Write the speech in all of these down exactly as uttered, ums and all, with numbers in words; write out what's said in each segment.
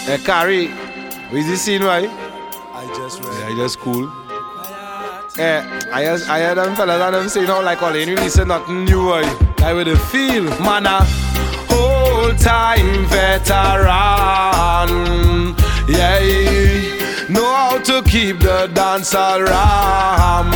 Hey, Carrie, what's the scene, right? I just read. Yeah, just cool. Hey, I hear, I hear them fellas and them saying how like all you listen nothing new, right? I with the feel, man, a whole time veteran. Yeah, know how to keep the dance around.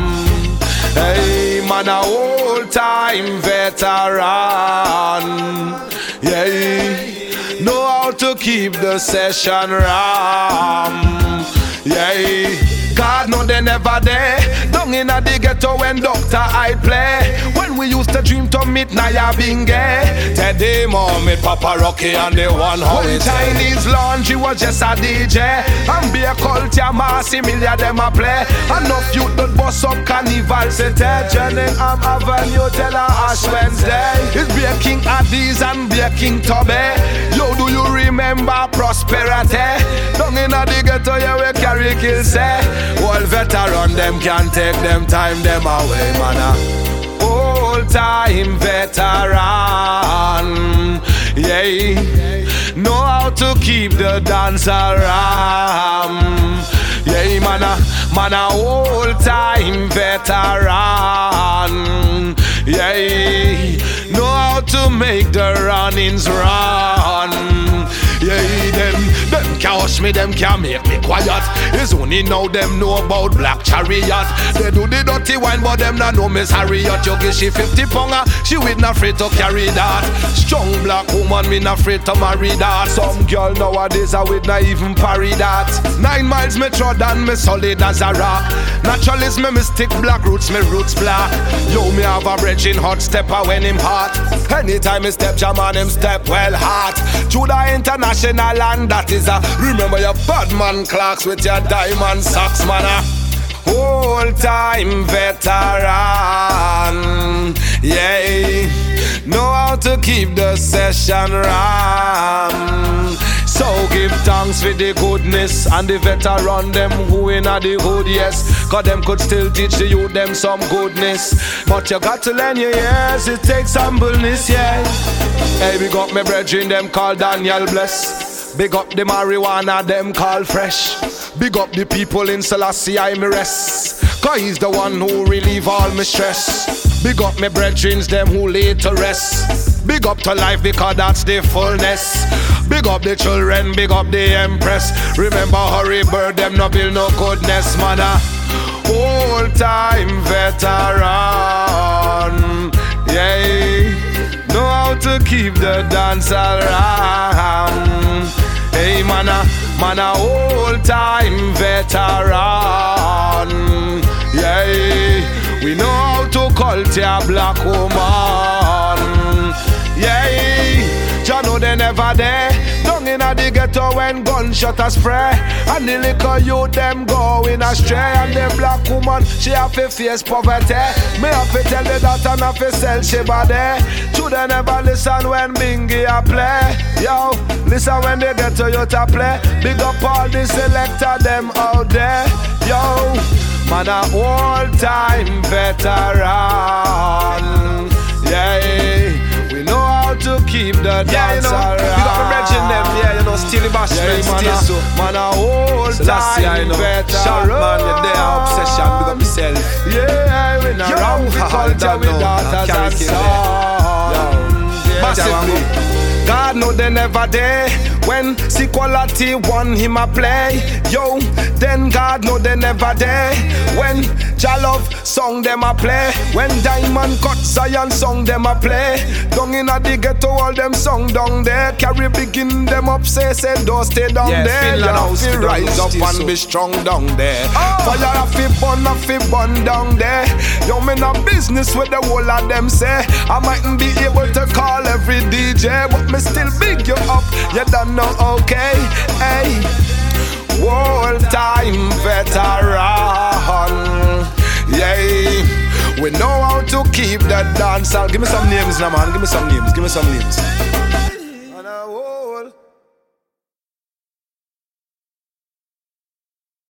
Hey, man, a whole time veteran. Yeah. Know how to keep the session ram. Yeah, God know they never there. Down in a the ghetto when Doctor I play. When we used to dream to meet Naya Binge, Teddy Mommy, Papa Rocky and the one how when Chinese laundry was just a D J. And be a culture massy million them a play. Enough youth that bust up carnival city. Journey am Avenue tell her Ash Wednesday. It's be a King Addies and be a King Tobey. Yo, do you remember prosperity? Down in a the ghetto you we carry kill say. All veteran them can't take them time them away, man. All time veteran, yeah. Know how to keep the dance around. Yeah, man, a, man a whole time veteran. Yeah, know how to make the runnings run. Yeah, them, them can't hush me, them can't make me quiet. It's only now them know about Black Chariot. They do the dirty wine, but them not know Miss Harriet. You give she fifty pounder, she with not afraid to carry that. Strong black woman, me not afraid to marry that. Some girl nowadays are with not even parry that. Nine miles me trod and me solid as a rock. Naturalist me, me stick black roots, me roots black. Yo, me have a bridge in hot stepper when him hot. Anytime me step jam on him step well hot. Through the international land that is a. Remember your bad man clocks with your diamond socks, man. A whole time veteran. Yeah, know how to keep the session ram. So give thanks for the goodness and the veteran them who in a the hood, yes. Cause them could still teach the youth them some goodness. But you got to learn your years, it takes humbleness, yeah. Hey, we got me brethren them called Daniel Bless. Big up the marijuana them called Fresh. Big up the people in Selassie I me rest. Cause he's the one who relieve all my stress. Big up me brethren them who lay to rest. Big up to life because that's the fullness. Big up the children, big up the empress. Remember Hurry Bird, them no build no goodness, man. Whole time veteran. Yeah, know how to keep the dance around. Hey, man, a, man a whole time veteran. Yeah, we know how to culture a black woman. Yeah, you know they never there. Down in a the ghetto when gunshot a spray. And the little youth them going astray. And the black woman, she have to face poverty. Me have to tell the that and have to sell she body. Children never listen when Bingy a play. Yo, listen when they get to youth a play. Big up all the selector them out there. Yo, man a all time veteran. Yeah, we know how to keep the dance Yeah, you know, around. big up the brethren them, yeah, you know, still the bashment, Yeah, man, still a, so. man a whole So that's time yeah, you know, veteran. short man, you're there, obsession, big up yourself. Yeah, we not Yo, wrong with haha, culture don't with know, daughters carry and kid sons. Yo, Massively. God know they never there. When Sequality won him a play. Yo, then God know they never there. When Jalove song them a play. When Diamond Cut Zion song them a play. Down in a the ghetto all them song down there. Carry begin them up say say don't stay down Yeah, there. You Finland know house fi fi rise down up still and so. be strong down there. Oh. Fire a fi burn a fi burn down there. Yo, me no business with the whole of them say. I mightn't be able to call every D J, but me still big you up. You don't know, okay? Hey, whole time veteran. Yeah, we know how to keep the dance. Give me some names now, man. Give me some names. Give me some names.